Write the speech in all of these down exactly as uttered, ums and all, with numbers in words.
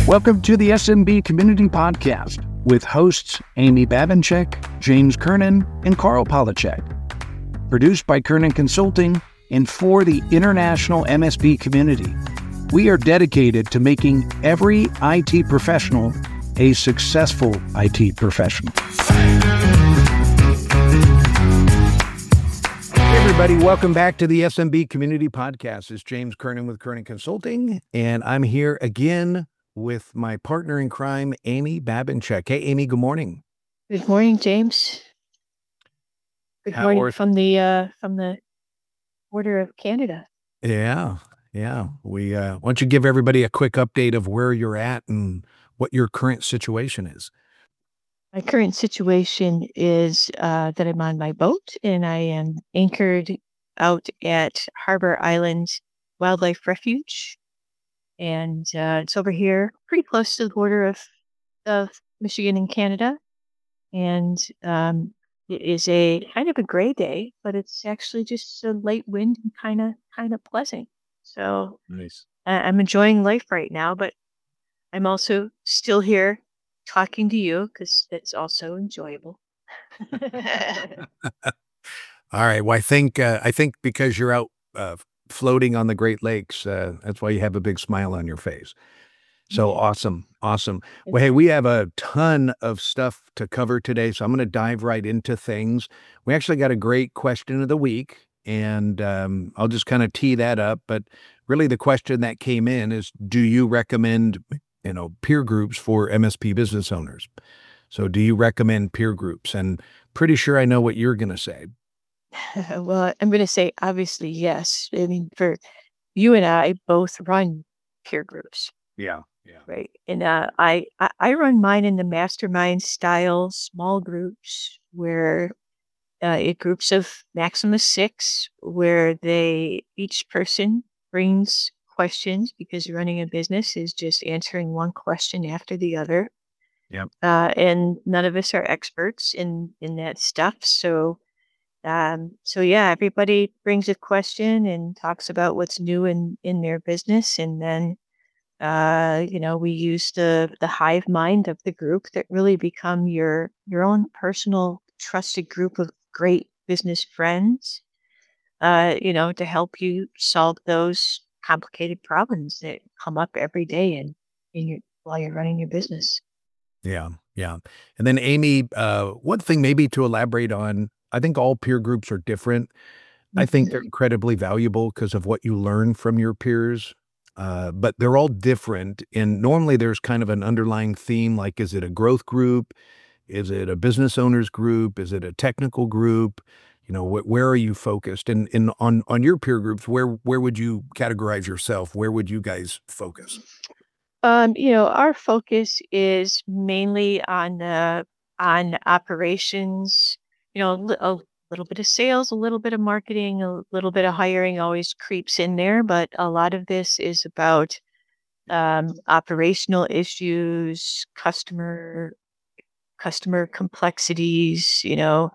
Welcome to the S M B Community Podcast with hosts Amy Babinchak, James Kernan, and Carl Polachek. Produced by Kernan Consulting and for the international M S B community. We are dedicated to making every I T professional a successful I T professional. Hey everybody, welcome back to the S M B Community Podcast. It's James Kernan with Kernan Consulting, and I'm here again with my partner in crime, Amy Babinchak. Hey, Amy, good morning. Good morning, James. Good How morning are- from the uh, from the border of Canada. Yeah, yeah. We uh, why don't you give everybody a quick update of where you're at and what your current situation is? My current situation is uh, that I'm on my boat and I am anchored out at Harbor Island Wildlife Refuge. And uh, it's over here pretty close to the border of, of Michigan and Canada. And um, it is a kind of a gray day, but it's actually just a light wind and kind of kind of pleasant. So Nice. I- I'm enjoying life right now, but I'm also still here talking to you because it's also enjoyable. All right. Well, I think uh, I think because you're out uh, floating on the Great Lakes, uh, that's why you have a big smile on your face. So Yeah. awesome, awesome. Well, hey, we have a ton of stuff to cover today, so I'm going to dive right into things. We actually got a great question of the week, and um, I'll just kind of tee that up. But really, the question that came in is, do you recommend, you know, peer groups for M S P business owners? So, do you recommend peer groups? And pretty sure I know what you're going to say. Well, I'm going to say obviously yes. I mean, for you and I both run peer groups, Yeah, yeah, right? And uh, I, I I run mine in the mastermind style small groups where uh, it groups of maximum six, where they each person brings questions because running a business is just answering one question after the other. Yep. Uh, and none of us are experts in in that stuff, so. Um, so yeah, everybody brings a question and talks about what's new in, in their business. And then, uh, you know, we use the, the hive mind of the group that really become your, your own personal trusted group of great business friends, uh, you know, to help you solve those complicated problems that come up every day in, in your, while you're running your business. Yeah, yeah. And then Amy, uh, one thing maybe to elaborate on, I think all peer groups are different. I think they're incredibly valuable because of what you learn from your peers, uh, but they're all different. And normally there's kind of an underlying theme, like, is it a growth group? Is it a business owners group? Is it a technical group? You know, wh- where are you focused? And, and on, on your peer groups, where, where would you categorize yourself? Where would you guys focus? Um, you know, our focus is mainly on the on operations, you know, li- a little bit of sales, a little bit of marketing, a little bit of hiring always creeps in there, but a lot of this is about um, operational issues, customer customer complexities, you know.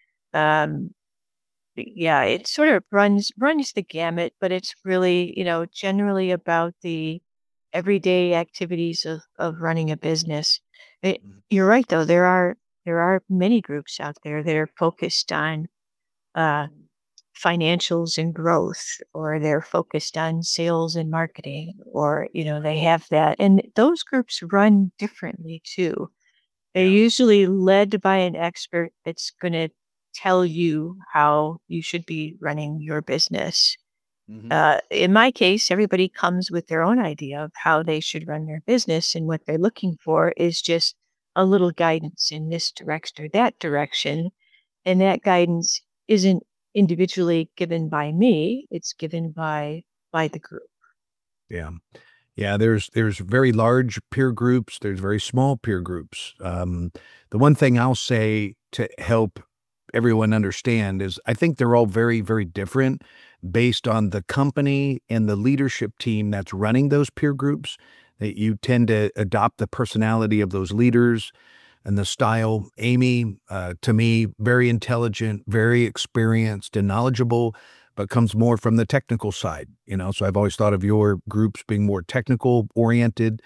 Um, yeah, it sort of runs runs the gamut, but it's really, you know, generally about the everyday activities of, of running a business. It, Mhm. you're right, though. There are there are many groups out there that are focused on uh, financials and growth, or they're focused on sales and marketing, or you know, they have that, and those groups run differently too. They're Yeah. usually led by an expert that's going to tell you how you should be running your business. Mhm. Uh, in my case, everybody comes with their own idea of how they should run their business, and what they're looking for is just a little guidance in this direction or that direction. And that guidance isn't individually given by me; it's given by by the group. Yeah. Yeah, there's there's very large peer groups, there's very small peer groups. Um, the one thing I'll say to help everyone understand is I think they're all very, very different based on the company and the leadership team that's running those peer groups. That you tend to adopt the personality of those leaders and the style. Amy, uh, to me, very intelligent, very experienced and knowledgeable, but comes more from the technical side, you know? So I've always thought of your groups being more technical oriented,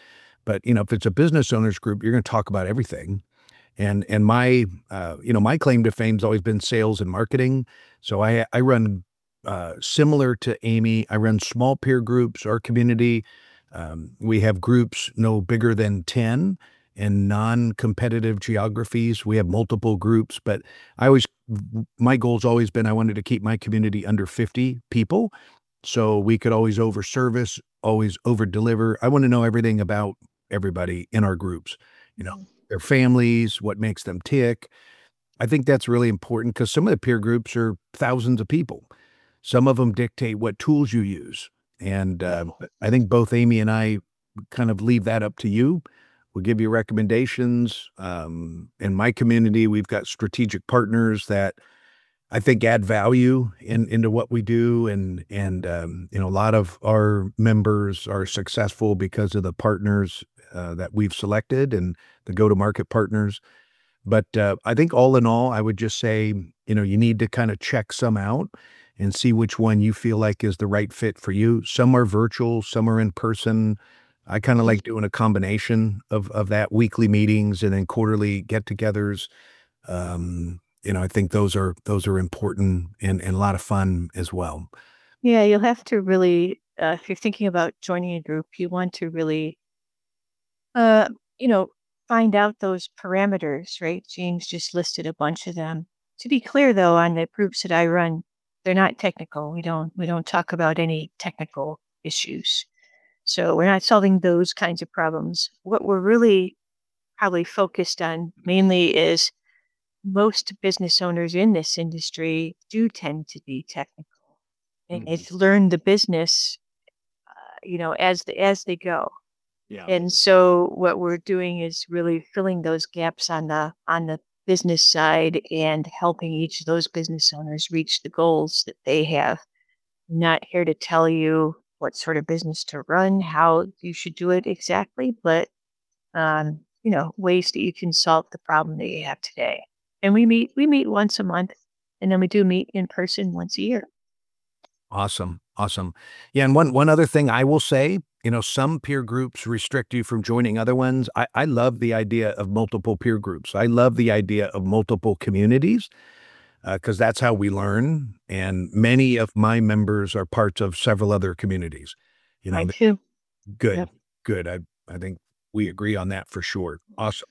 But, you know, if it's a business owners group, you're going to talk about everything. And and my uh, you know, my claim to fame's always been sales and marketing. So I I run uh, similar to Amy. I run small peer groups. Our community, um, we have groups no bigger than ten in non-competitive geographies. We have multiple groups, but I always my goal's always been I wanted to keep my community under fifty people, so we could always over service, always over deliver. I want to know everything about everybody in our groups. You know, Mhm. their families, what makes them tick. I think that's really important because some of the peer groups are thousands of people. Some of them dictate what tools you use. And uh, I think both Amy and I kind of leave that up to you. We'll give you recommendations. Um, in my community, we've got strategic partners that I think add value in into what we do, and and um, you know, a lot of our members are successful because of the partners uh, that we've selected and the go-to-market partners. But uh, I think all in all, I would just say, you know, you need to kind of check some out and see which one you feel like is the right fit for you. Some are virtual, some are in person. I kind of like doing a combination of of that, weekly meetings and then quarterly get-togethers. Um, you know, I think those are those are important and and a lot of fun as well. Yeah, you'll have to really, uh, if you're thinking about joining a group, you want to really, uh, you know, find out those parameters, right? James just listed a bunch of them. To be clear, though, on the groups that I run, they're not technical. We don't we don't talk about any technical issues. So we're not solving those kinds of problems. What we're really probably focused on mainly is most business owners in this industry do tend to be technical, and Mhm. it's learn the business, uh, you know, as the, as they go. Yeah. And so what we're doing is really filling those gaps on the on the business side and helping each of those business owners reach the goals that they have. I'm not here to tell you what sort of business to run, how you should do it exactly, but um, you know, ways that you can solve the problem that you have today. And we meet we meet once a month, and then we do meet in person once a year. Awesome. Awesome. Yeah, and one one other thing I will say, you know, some peer groups restrict you from joining other ones. I I love the idea of multiple peer groups. I love the idea of multiple communities, because that's how we learn, and many of my members are parts of several other communities. You know, Mine th too. good, Yep. good. I I think we agree on that for sure. Awesome.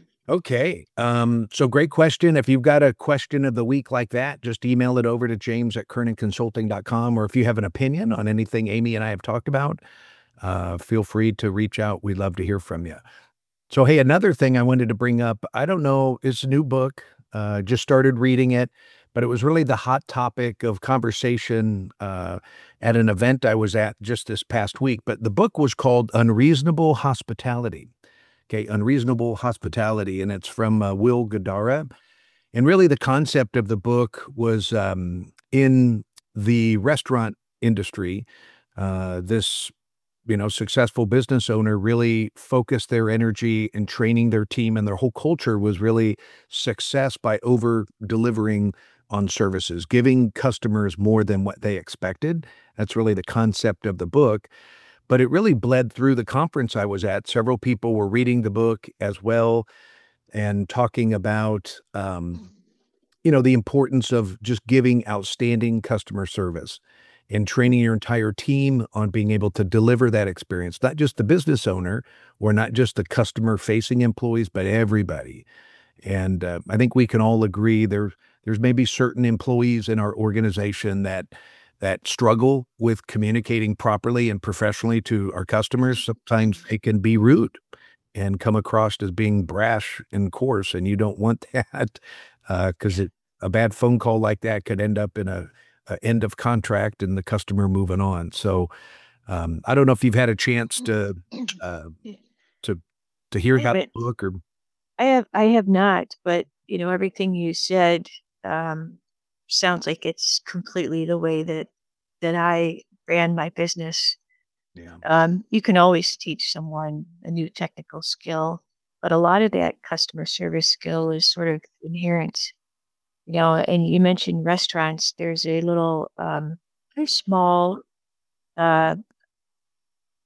Okay. Um, so great question. If you've got a question of the week like that, just email it over to james at kernan consulting dot com. Or if you have an opinion on anything Amy and I have talked about, uh, feel free to reach out. We'd love to hear from you. So, hey, another thing I wanted to bring up, I don't know, it's a new book. Uh, just started reading it, but it was really the hot topic of conversation uh, at an event I was at just this past week. But the book was called Unreasonable Hospitality. Okay, Unreasonable Hospitality, and it's from uh, Will Guidara. And really, the concept of the book was um, in the restaurant industry. Uh, this you know, successful business owner really focused their energy in training their team, and their whole culture was really success by over delivering on services, giving customers more than what they expected. That's really the concept of the book. But it really bled through the conference I was at. Several people were reading the book as well and talking about, um, you know, the importance of just giving outstanding customer service and training your entire team on being able to deliver that experience, not just the business owner or not just the customer facing employees, but everybody. And uh, I think we can all agree there there's maybe certain employees in our organization that that struggle with communicating properly and professionally to our customers. Sometimes they can be rude and come across as being brash and coarse, and you don't want that, because it a bad phone call like that could end up in a, a end of contract and the customer moving on. So um, I don't know if you've had a chance to uh, Yeah. to to hear I about haven't. the book or I have I have not, but you know, everything you said um, sounds like it's completely the way that that I ran my business. yeah. Um, you can always teach someone a new technical skill, but a lot of that customer service skill is sort of inherent. You know, and you mentioned restaurants. There's a little um, very small uh,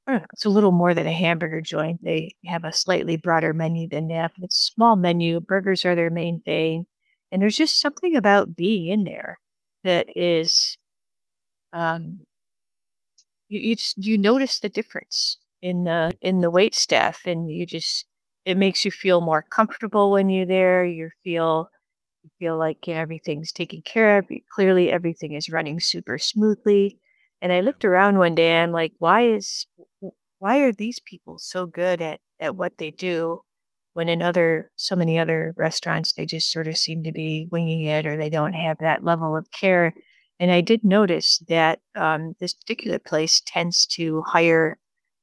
I don't know, it's a little more than a hamburger joint. They have a slightly broader menu than that, but it's a small menu. Burgers are their main thing. And there's just something about being in there that is um you you just you notice the difference in the in the wait staff, and you just it makes you feel more comfortable when you're there. You feel you feel like everything's taken care of. Clearly everything is running super smoothly. And I looked around one day and I'm like, why is why are these people so good at at what they do when in other so many other restaurants they just sort of seem to be winging it, or they don't have that level of care. And I did notice that um, this particular place tends to hire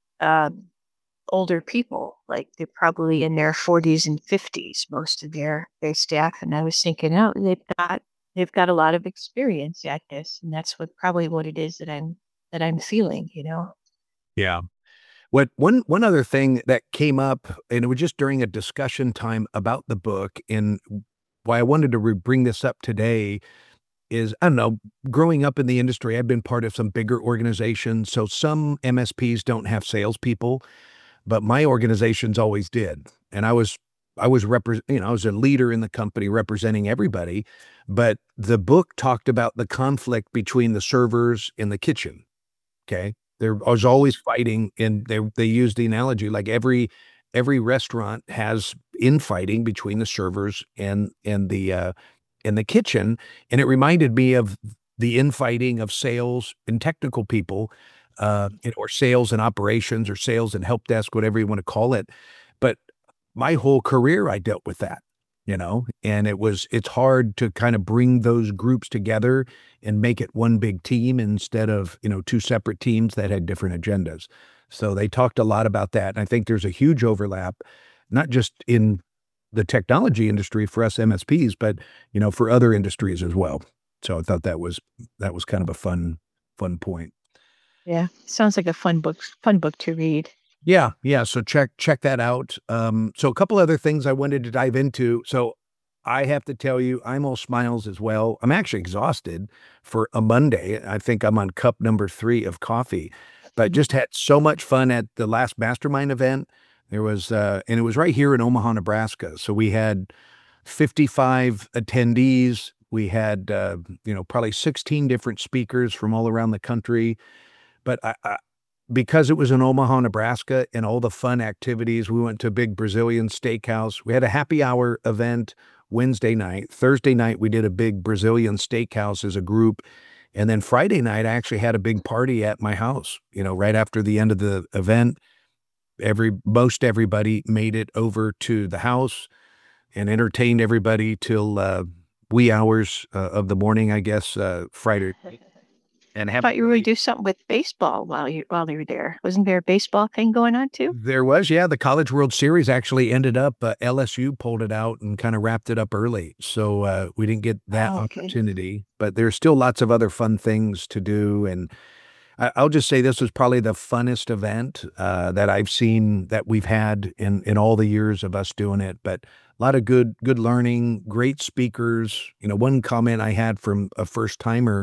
um, older people, like they're probably in their forties and fifties, most of their their staff. And I was thinking, oh, they've got they've got a lot of experience at this, and that's what probably what it is that I'm that I'm feeling, you know. Yeah. What one one other thing that came up, and it was just during a discussion time about the book, and why I wanted to re bring this up today is, I don't know, growing up in the industry, I've been part of some bigger organizations, so some M S Ps don't have salespeople, but my organizations always did, and I was I was repres you know, I was a leader in the company representing everybody, but the book talked about the conflict between the servers in the kitchen. Okay. There was always fighting, and they they used the analogy like every every restaurant has infighting between the servers and and the uh in the kitchen. And it reminded me of the infighting of sales and technical people, uh, and- or sales and operations or sales and help desk, whatever you want to call it. But my whole career, I dealt with that, you know, and it was, it's hard to kind of bring those groups together and make it one big team instead of, you know, two separate teams that had different agendas. So they talked a lot about that. And I think there's a huge overlap, not just in the technology industry for us M S Ps, but, you know, for other industries as well. So I thought that was, that was kind of a fun, fun point. Yeah, sounds like a fun book fun book to read. Yeah, yeah, so check check that out. Um, so a couple other things I wanted to dive into. So I have to tell you, I'm all smiles as well. I'm actually exhausted for a Monday. I think I'm on cup number three of coffee, but just had so much fun at the last mastermind event. There was, uh, and it was right here in Omaha, Nebraska. So we had fifty-five attendees. We had, uh, you know, probably sixteen different speakers from all around the country. But I, I because it was in Omaha, Nebraska, and all the fun activities, we went to a big Brazilian steakhouse. We had a happy hour event Wednesday night. Thursday night, we did a big Brazilian steakhouse as a group. And then Friday night, I actually had a big party at my house. You know, right after the end of the event, every most everybody made it over to the house and entertained everybody till uh, wee hours uh, of the morning, I guess, uh, Friday. And I have thought you were going to do something with baseball while you while you were there. Wasn't there a baseball thing going on too? There was, yeah, the College World Series actually ended up, uh, L S U pulled it out and kinda wrapped it up early, so, uh, we didn't get that Oh, okay. opportunity, but there's still lots of other fun things to do, and I I'll just say this was probably the funnest event, uh, that I've seen that we've had in in all the years of us doing it, but a lot of good good learning, great speakers. You know, one comment I had from a first-timer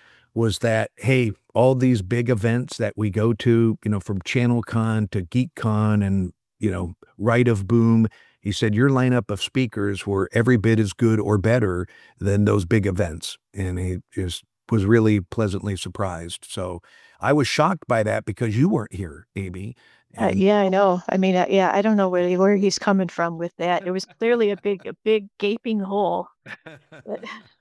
was that, hey, all these big events that we go to, you know, from ChannelCon to GeekCon and, you know, Rite of Boom, he said, your lineup of speakers were every bit as good or better than those big events. And he just was really pleasantly surprised. So I was shocked by that because you weren't here, Amy. Uh, And yeah, I know. I mean, uh, yeah, I don't know where he- where he's coming from with that. It was clearly a big a big gaping hole. But,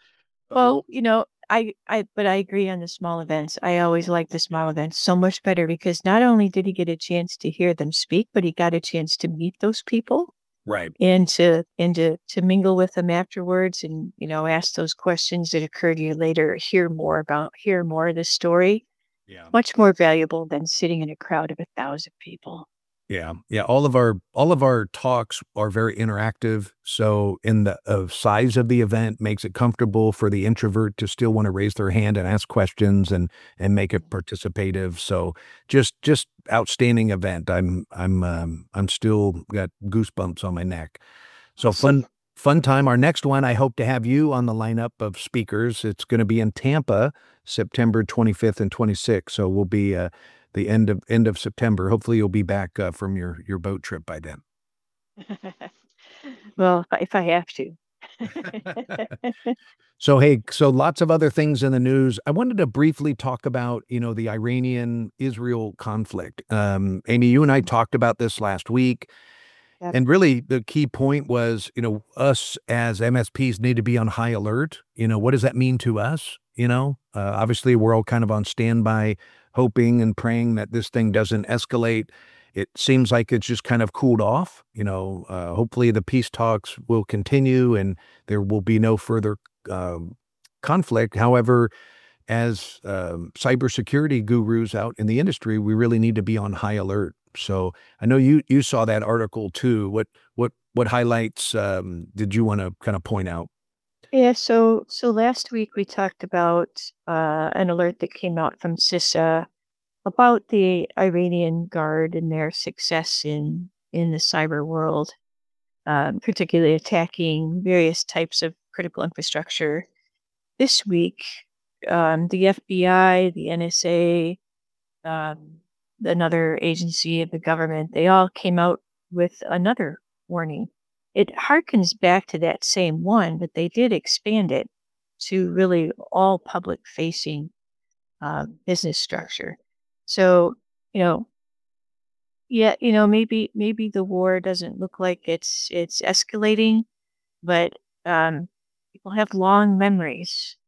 well, you know, I I but I agree on the small events. I always like the small events so much better because not only did he get a chance to hear them speak, but he got a chance to meet those people right. and to and to to mingle with them afterwards, and you know, ask those questions that occur to you later, hear more about hear more of the story. Yeah. Much more valuable than sitting in a crowd of a thousand people. Yeah, yeah, all of our all of our talks are very interactive, so in the uh, size of the event makes it comfortable for the introvert to still wanna raise their hand and ask questions and and make it participative, so just just outstanding event. I'm I'm, um, I'm still got goosebumps on my neck. So Awesome. fun fun time. Our next one, I hope to have you on the lineup of speakers. It's gonna be in Tampa, September twenty-fifth and twenty-sixth, so we'll be, uh the end of end of September. Hopefully, you'll be back uh, from your your boat trip by then. Well, if I, if I have to. So, hey, so lots of other things in the news. I wanted to briefly talk about, you know, the Iranian-Israel conflict. Um, Amy, you and I talked about this last week, Yep. and really the key point was, you know, us as M S Ps need to be on high alert. You know, what does that mean to us? You know, uh, obviously we're all kind of on standby, hoping and praying that this thing doesn't escalate. It seems like it's just kind of cooled off. You know, uh, hopefully the peace talks will continue and there will be no further um, conflict. However, as um, cybersecurity gurus out in the industry, we really need to be on high alert. So I know you you saw that article too. What what what highlights um, did you want to kind of point out? Yeah, so so last week we talked about uh, an alert that came out from CISA about the Iranian Guard and their success in in the cyber world, um, particularly attacking various types of critical infrastructure. This week, um, the F B I, the N S A, um, another agency of the government, they all came out with another warning. It harkens back to that same one, but they did expand it to really all public facing uh, business structure. So, you know, yeah, you know, maybe maybe the war doesn't look like it's it's escalating, but um, people have long memories.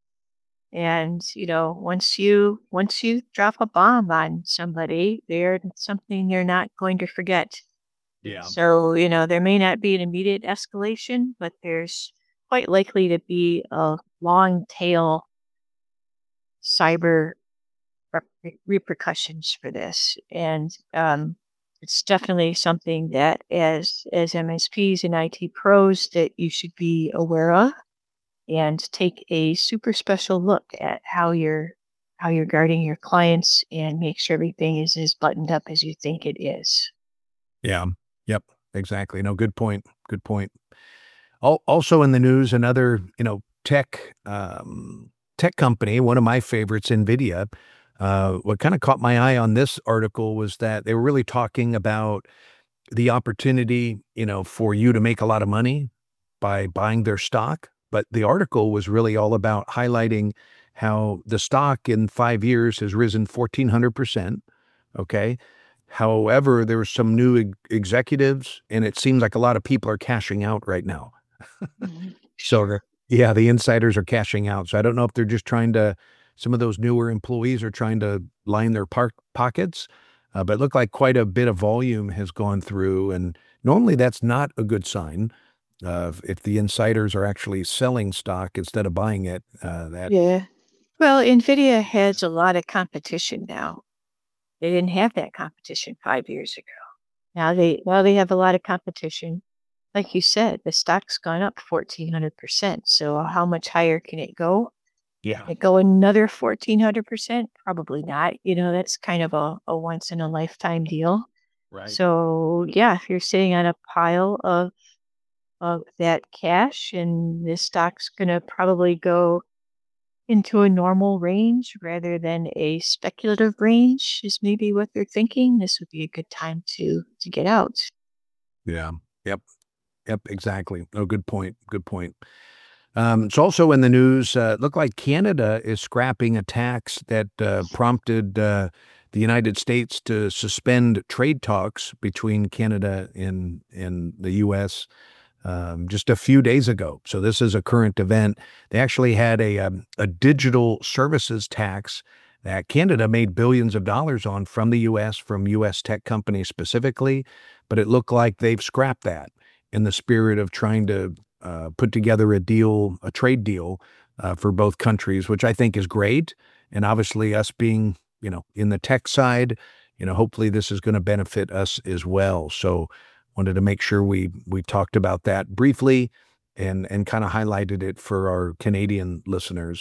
And, you know, once you once you drop a bomb on somebody, they're something they're not going to forget. Yeah. So, you know, there may not be an immediate escalation, but there's quite likely to be a long tail cyber rep- repercussions for this. And um, it's definitely something that as as M S Ps and I T pros that you should be aware of and take a super special look at how you're how you're guarding your clients and make sure everything is as buttoned up as you think it is. Yeah. Yep. Exactly. No, good point. Good point. Al- Also in the news, another, you know, tech um, tech company, one of my favorites, NVIDIA. Uh, what kind of caught my eye on this article was that they were really talking about the opportunity, you know, for you to make a lot of money by buying their stock. But the article was really all about highlighting how the stock in five years has risen fourteen hundred percent. Okay. However, there were some new ex- executives, and it seems like a lot of people are cashing out right now. Mhm. So Sure. the yeah, the insiders are cashing out. So I don't know if they're just trying to some of those newer employees are trying to line their park pockets, uh, but it looked like quite a bit of volume has gone through, and normally that's not a good sign. Uh, if if the insiders are actually selling stock instead of buying it, uh, that Yeah. Well, NVIDIA has a lot of competition now. They didn't have that competition five years ago. Now they well they have a lot of competition. Like you said, the stock's gone up fourteen hundred percent. So how much higher can it go? yeah, It go another fourteen hundred percent? Probably not. You know, that's kind of a, a once in a lifetime deal. right. So yeah, if you're sitting on a pile of of that cash and this stock's gonna probably go into a normal range rather than a speculative range is maybe what they're thinking. This would be a good time to to get out. Yeah. Yep. Yep. Exactly. Oh, good point. Good point. Um, it's also in the news. Uh, it looked like Canada is scrapping a tax that uh, prompted uh, the United States to suspend trade talks between Canada and and the U S um, just a few days ago. So this is a current event. They actually had a um, a digital services tax that Canada made billions of dollars on from the U S, from U S tech companies specifically, but it looked like they've scrapped that in the spirit of trying to uh, put together a deal, a trade deal uh, for both countries, which I think is great. And obviously, us being, you know, in the tech side, you know, hopefully this is going to benefit us as well. So wanted to make sure we we talked about that briefly and and kind of highlighted it for our Canadian listeners.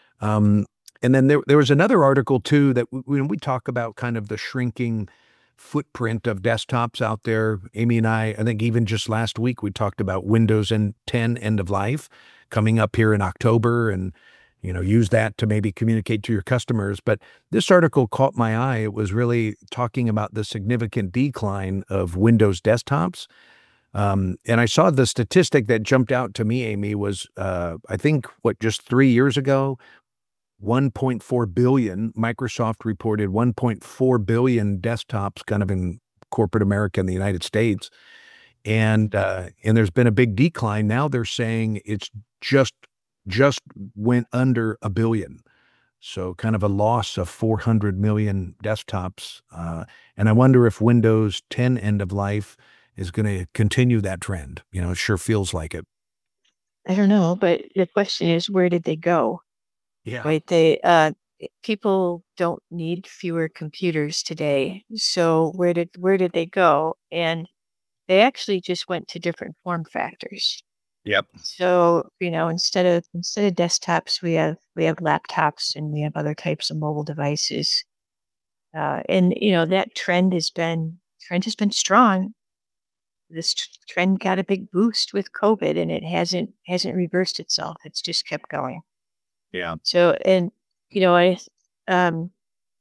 Um, and then there there was another article too that w- when we talk about kind of the shrinking footprint of desktops out there, Amy and I, I think even just last week we talked about Windows and ten end of life coming up here in October, and you know, use that to maybe communicate to your customers. But this article caught my eye. It was really talking about the significant decline of Windows desktops. Um, and I saw the statistic that jumped out to me, Amy, was uh, I think what just three years ago, one point four billion. Microsoft reported one point four billion desktops, kind of in corporate America in the United States, and uh, and there's been a big decline. Now they're saying it's just just went under a billion. So kind of a loss of four hundred million desktops. Uh, and I wonder if Windows ten end of life is going to continue that trend. You know, it sure feels like it. I don't know, but the question is, where did they go? Yeah. Right? They uh, people don't need fewer computers today. So where did where did they go? And they actually just went to different form factors. Yep. So, you know, instead of instead of desktops, we have we have laptops and we have other types of mobile devices. Uh, and you know, that trend has been trend has been strong. This t- trend got a big boost with COVID, and it hasn't hasn't reversed itself. It's just kept going. Yeah. So, and you know, I um,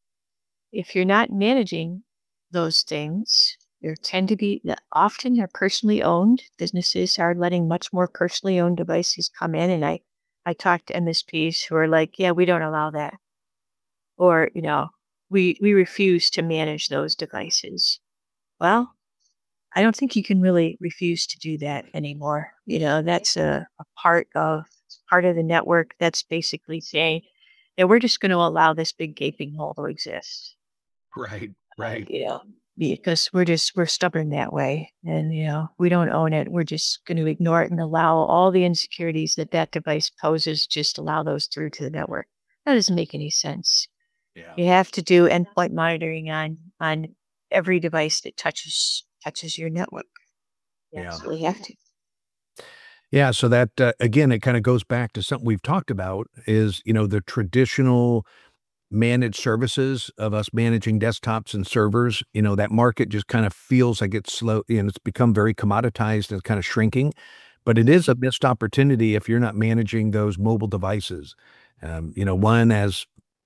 if you're not managing those things, there tend to be often they're personally owned. Businesses are letting much more personally owned devices come in, and I I talk to M S Ps who are like, yeah, we don't allow that, or you know, we we refuse to manage those devices. Well, I don't think you can really refuse to do that anymore. You know, that's a, a part of part of the network that's basically saying that we're just going to allow this big gaping hole to exist. Right. Uh, Right. you know, because we're just we're stubborn that way, and you know, we don't own it. We're just going to ignore it and allow all the insecurities that that device poses. Just allow those through to the network. That doesn't make any sense. Yeah. You have to do endpoint monitoring on on every device that touches touches your network. You Yeah. absolutely have to. Yeah. So that, uh, again, it kind of goes back to something we've talked about is, you know, the traditional managed services of us managing desktops and servers. You know, that market just kind of feels like it's slow and it's become very commoditized and kind of shrinking. But it is a missed opportunity if you're not managing those mobile devices. Um, you know, one as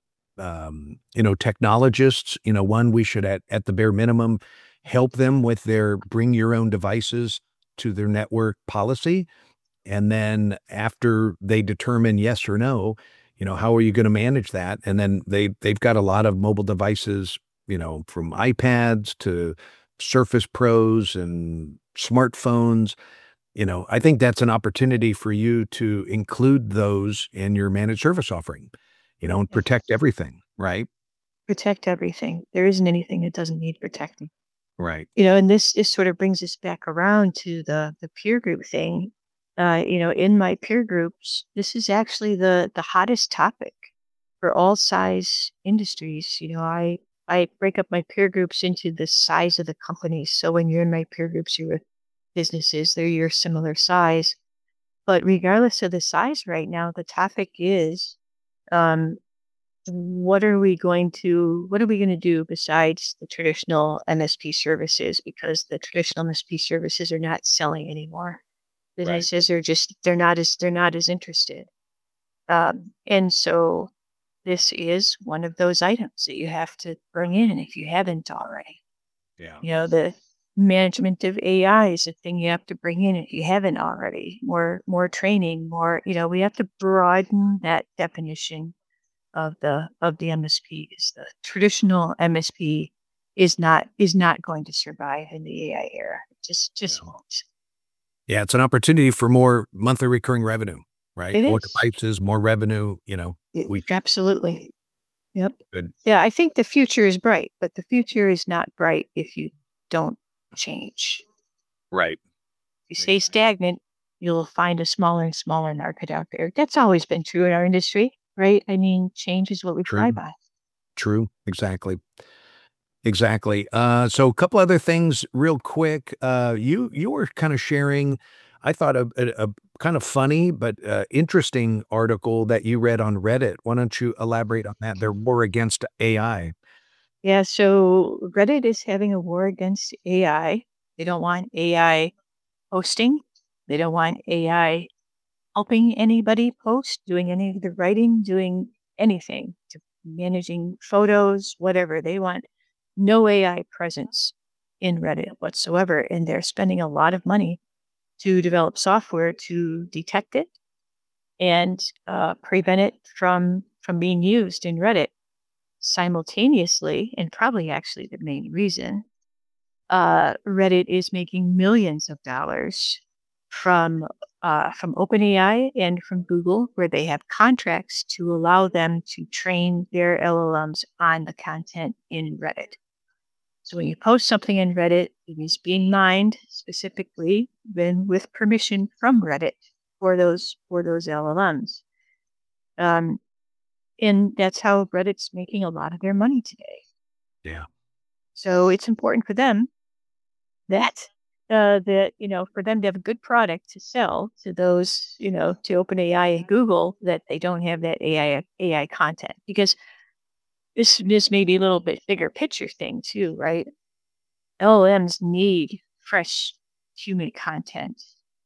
um, you know, technologists, you know, one, we should at, at the bare minimum help them with their bring your own devices to their network policy. And then after they determine yes or no, you know, how are you going to manage that? And then they they've got a lot of mobile devices, you know, from iPads to Surface Pros and smartphones. You know, I think that's an opportunity for you to include those in your managed service offering, you know, and Yeah. protect everything, right? Protect everything. There isn't anything that doesn't need protecting. Right. You know, and this this sort of brings us back around to the the peer group thing. Uh, you know, in my peer groups, this is actually the the hottest topic for all size industries. You know, I I break up my peer groups into the size of the companies. So when you're in my peer groups, you're with businesses, they're your similar size. But regardless of the size right now, the topic is um, what are we going to what are we going to do besides the traditional M S P services, because the traditional M S P services are not selling anymore. The Right. businesses are just they're not as they're not as interested. Um, and so this is one of those items that you have to bring in if you haven't already. Yeah. You know, the management of A I is a thing you have to bring in if you haven't already. More more training, more, you know, we have to broaden that definition of the of the M S Ps. The traditional M S P is not is not going to survive in the A I era. It just just Yeah. won't. Yeah, it's an opportunity for more monthly recurring revenue, right? It More is. devices, more revenue, you know, It- we absolutely. Yep. could. Yeah, I think the future is bright, but the future is not bright if you don't change. Right. If you stay stagnant, you'll find a smaller and smaller market out there. That's always been true in our industry, right? I mean, change is what we fly True. by. True. Exactly. Exactly. Uh, so a couple other things real quick. Uh, you you were kind of sharing, I thought a, a, a kind of funny but uh, interesting article that you read on Reddit. Why don't you elaborate on that? They're war against A I. Yeah, so Reddit is having a war against A I. They don't want A I hosting. They don't want A I helping anybody post, doing any of the writing, doing anything, to managing photos, whatever they want. No A I presence in Reddit whatsoever. And they're spending a lot of money to develop software to detect it and uh, prevent it from from being used in Reddit. Simultaneously, and probably actually the main reason, uh, Reddit is making millions of dollars from uh, from OpenAI and from Google, where they have contracts to allow them to train their L L Ms on the content in Reddit. So when you post something in Reddit, it is being mined specifically, then with permission from Reddit for those for those L L Ms. Um, and that's how Reddit's making a lot of their money today. Yeah. So it's important for them that uh, that you know for them to have a good product to sell to those you know to OpenAI and Google, that they don't have that A I A I content, because this this may be a little bit bigger picture thing too, right? L L Ms need fresh human content,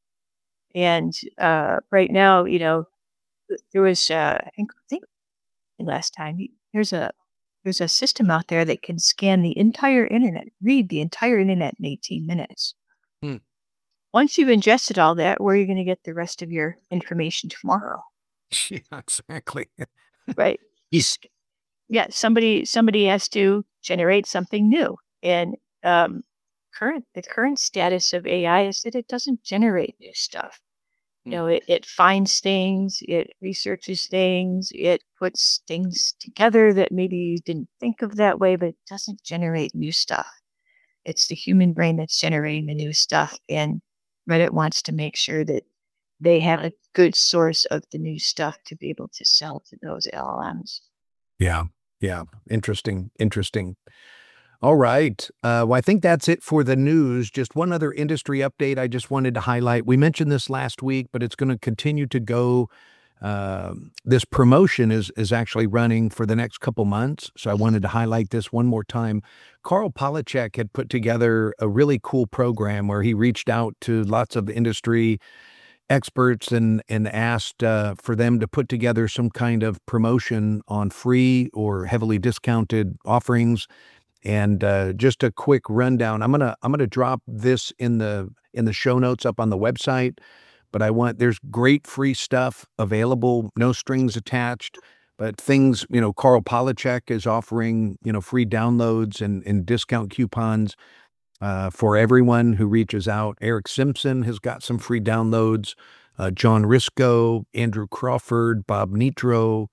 and uh, right now, you know, there was uh, I think, I think last time there's a there's a system out there that can scan the entire internet, read the entire internet in eighteen minutes. Hmm. Once you've ingested all that, where are you going to get the rest of your information tomorrow? Yeah, exactly. Right. He's Yeah, somebody somebody has to generate something new. And um, current the current status of A I is that it doesn't generate new stuff. You Hmm. know, it, it finds things, it researches things, it puts things together that maybe you didn't think of that way, but it doesn't generate new stuff. It's the human brain that's generating the new stuff. And Reddit wants to make sure that they have a good source of the new stuff to be able to sell to those L L Ms. Yeah. Yeah. Interesting. Interesting. All right. Uh, well, I think that's it for the news. Just one other industry update I just wanted to highlight. We mentioned this last week, but it's going to continue to go. Um, this promotion is is actually running for the next couple months. So I wanted to highlight this one more time. Carl Polachek had put together a really cool program where he reached out to lots of industry experts and and asked uh, for them to put together some kind of promotion on free or heavily discounted offerings. And uh, just a quick rundown. I'm gonna I'm gonna drop this in the in the show notes up on the website. But I want there's great free stuff available, no strings attached. But things, you know, Carl Polachek is offering, you know, free downloads and, and discount coupons uh, for everyone who reaches out. Eric Simpson has got some free downloads. Uh, John Risco, Andrew Crawford, Bob Nitro,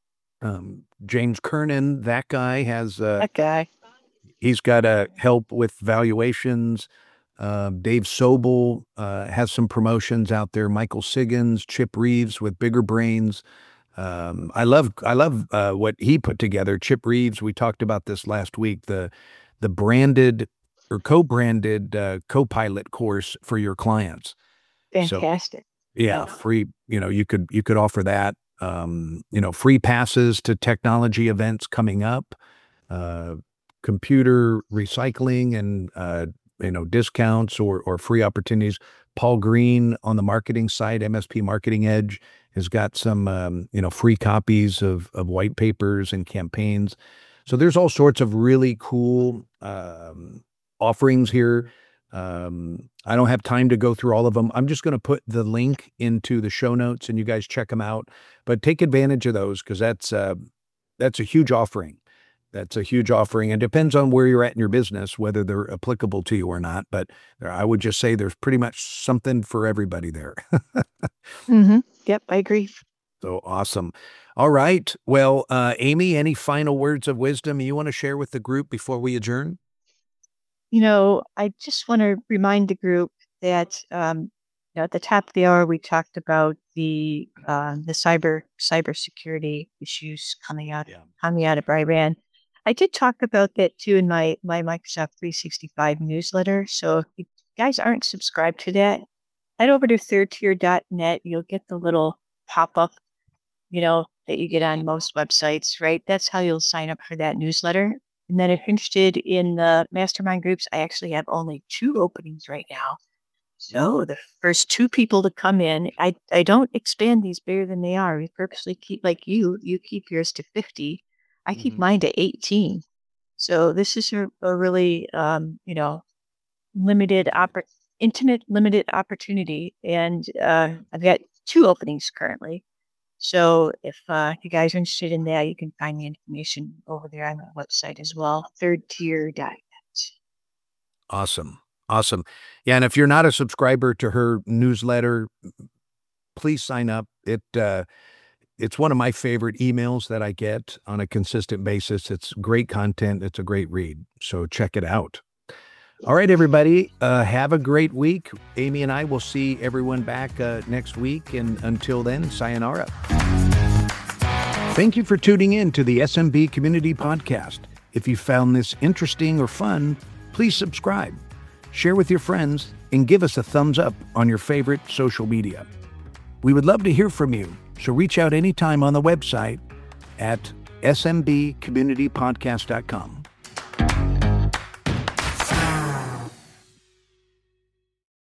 um, James Kernan. That guy has uh, That guy. he's got a help with valuations. Uh, Dave Sobel uh, has some promotions out there. Michael Siggins, Chip Reeves with Bigger Brains. Um, I love I love uh, what he put together. Chip Reeves. We talked about this last week. The the branded or co-branded uh, co-pilot course for your clients. So Fantastic. yeah, Yeah. free. You know, you could you could offer that. Um, you know, free passes to technology events coming up. Uh, computer recycling and uh, you know discounts or or free opportunities. Paul Green on the marketing side, M S P Marketing Edge, has got some um, you know free copies of of white papers and campaigns. So there's all sorts of really cool um, offerings here. Um, I don't have time to go through all of them. I'm just going to put the link into the show notes, and you guys check them out. But take advantage of those because that's uh, that's a huge offering. That's a huge offering, and depends on where you're at in your business, whether they're applicable to you or not. But there, I would just say there's pretty much something for everybody there. Mm-hmm. Yep, I agree. So awesome. All right. Well, uh, Amy, any final words of wisdom you want to share with the group before we adjourn? You know, I just want to remind the group that um, you know, at the top of the hour we talked about the uh, the cyber cybersecurity issues coming out Yeah. coming out of Iran. I did talk about that too in my my Microsoft three sixty-five newsletter. So if you guys aren't subscribed to that, head over to third tier dot net. You'll get the little pop up, you know, that you get on most websites, right? That's how you'll sign up for that newsletter. And then if you're interested in the mastermind groups, I actually have only two openings right now. So the first two people to come in, I I don't expand these bigger than they are. We purposely keep like you, you keep yours to fifty. I keep Hmm. mine to eighteen. So this is a, a really um, you know, limited oppor- intimate limited opportunity. And uh I've got two openings currently. So if uh, you guys are interested in that, you can find the information over there on the website as well, third tier dot net. Awesome. Awesome. Yeah. And if you're not a subscriber to her newsletter, please sign up. It, uh, it's one of my favorite emails that I get on a consistent basis. It's great content. It's a great read. So check it out. All right, everybody. Uh, have a great week. Amy and I will see everyone back uh, next week. And until then, sayonara. Thank you for tuning in to the S M B Community Podcast. If you found this interesting or fun, please subscribe, share with your friends, and give us a thumbs up on your favorite social media. We would love to hear from you, so reach out anytime on the website at s m b community podcast dot com.